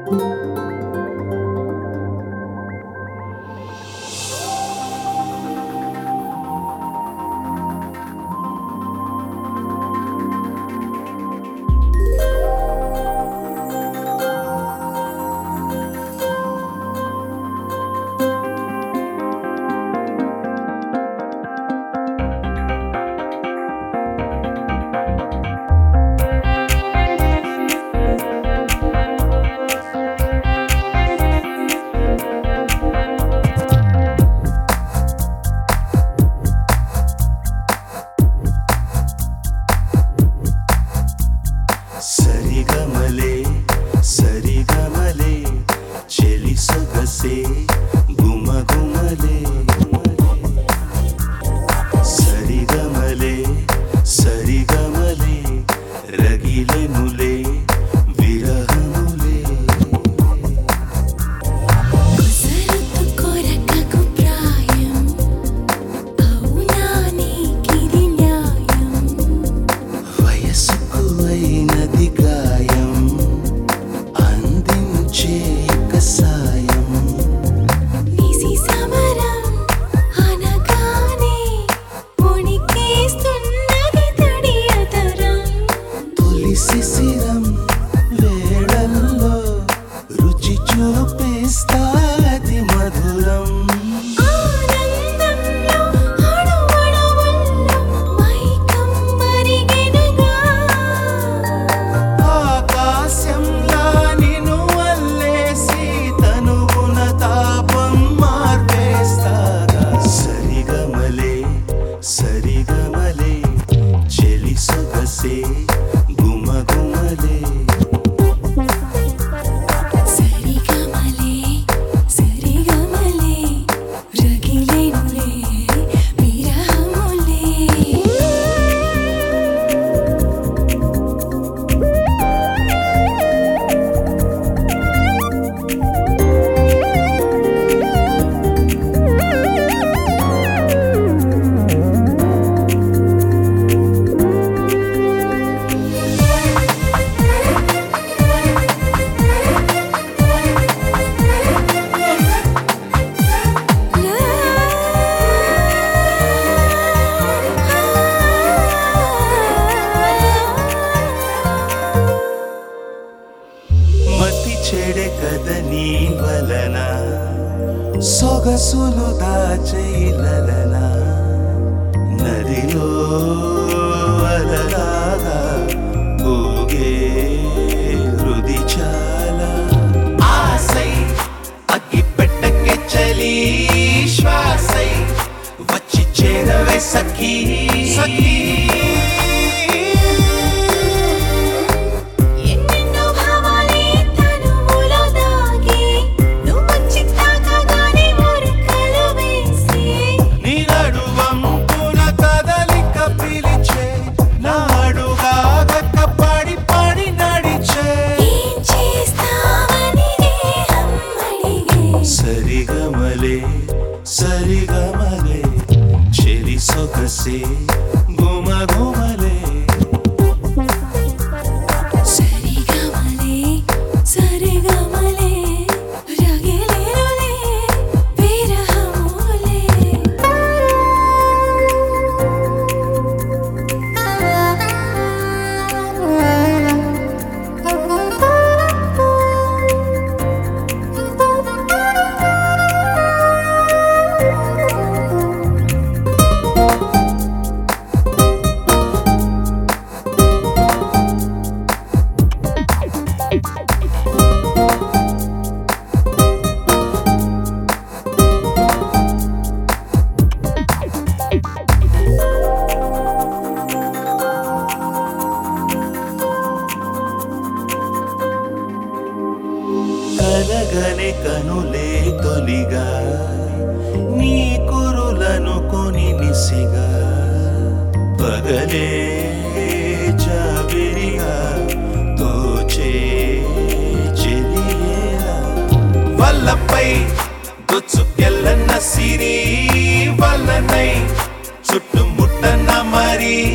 సరిగమలే సరిగమలే చెలి సొగసే గుమగుమలే సరిగమలే సరిగమలే రగిలెనులే విరహములే సరుతు కొరకకు ప్రాయం అవునా నీకిది న్యాయం వయసుకు అయినది గాయం అందించే కసాయం నిసి సమరం అనగానే ఉణికేస్తున్నది తడియతరం తొలి శిశిరం వేళల్లో రుచి చూపిస్తాది మధురం ఆనందంలో అణువణువుల్లో మైకం మరిగెనుగా ఆకాశంలా నిన్ను వల్లేసి తనువున తాపం మార్పేస్తాగా సరిగమలే సరిగమలే చెలి సొగసే గుమగుమలే సరిగమలే సరిగమలే రగిలెనులే విరహములే మతి చెడే కద నీ వలన సొగసులు దాచైలన నదిలో అలలాగా ఊగే హృది చాలా ఆసై అగ్గి పెట్టకే చలి శ్వాసై వచ్చి చేరవే సఖీ సఖీ ఎన్నెన్నో భావాలే తనువులో దాగి నువ్వొచ్చి తాకగానే ఉరకలు వేసి నీ నడువంపున కదలిక పిలిచే నాడుగాగక పడి పడి నడిచే ఏం చేస్తావని దేహం అడిగే సరిగమలే సరిగమలే చెలి సొగసే గుమగుమలే సరిగమలే సరిగమలే రగిలెనులే విరహములే కలగనే కనులే తొలిగా నీ కురులను కొని నిసిగా పగలే చావిరిగా తోచే చెలియేలా వల్లపై దొచ్చుకెళ్ళన్న సిరి వల్లనై చుట్టుముట్టన మరి